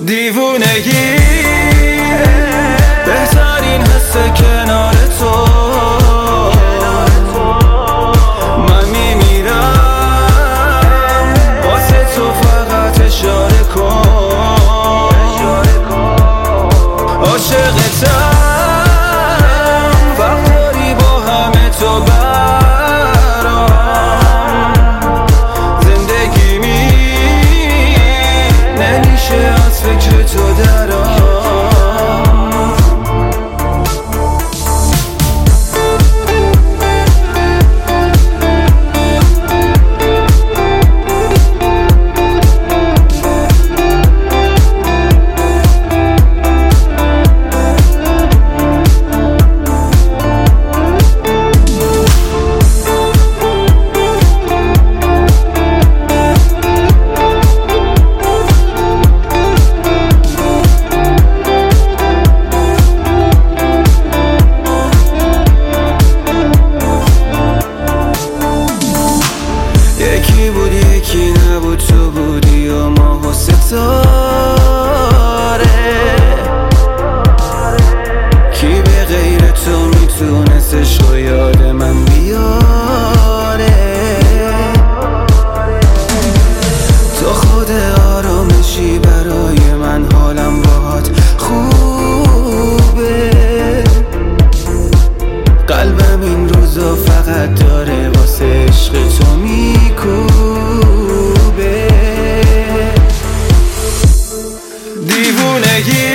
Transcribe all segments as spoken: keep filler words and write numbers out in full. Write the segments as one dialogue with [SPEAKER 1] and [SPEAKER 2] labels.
[SPEAKER 1] دیوونگی بهترین حس کنار تو، من میمیرم واسه تو، فقط اشاره کن. عاشقتم وقت داری با همه تو برام، زندگیمی نمیشه از فکر تو درام. یکی بود یکی نبود، تو بودی و ماه و ستاره. کی به غیر تو میتونست عشق و یاد من بیاره؟ تو خود آرامشی برای من، حالم باهات خوبه. قلبم این روزا فقط داره واسه عشق تو میکوبه. دیوونگی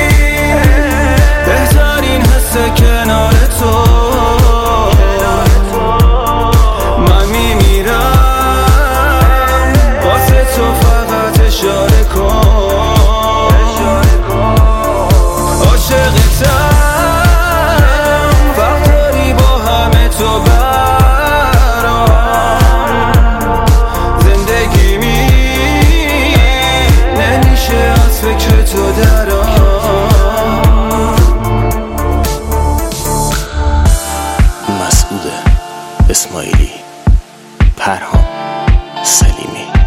[SPEAKER 1] بهترین حس کنار تو، من میمیرم واسه تو، فقط اشاره کن. عاشقتم وقت داری با همه تو برام، زندگیمی نمیشه از فکر تو درام.
[SPEAKER 2] مسعود اسماعیلی، پرهام سلیمی.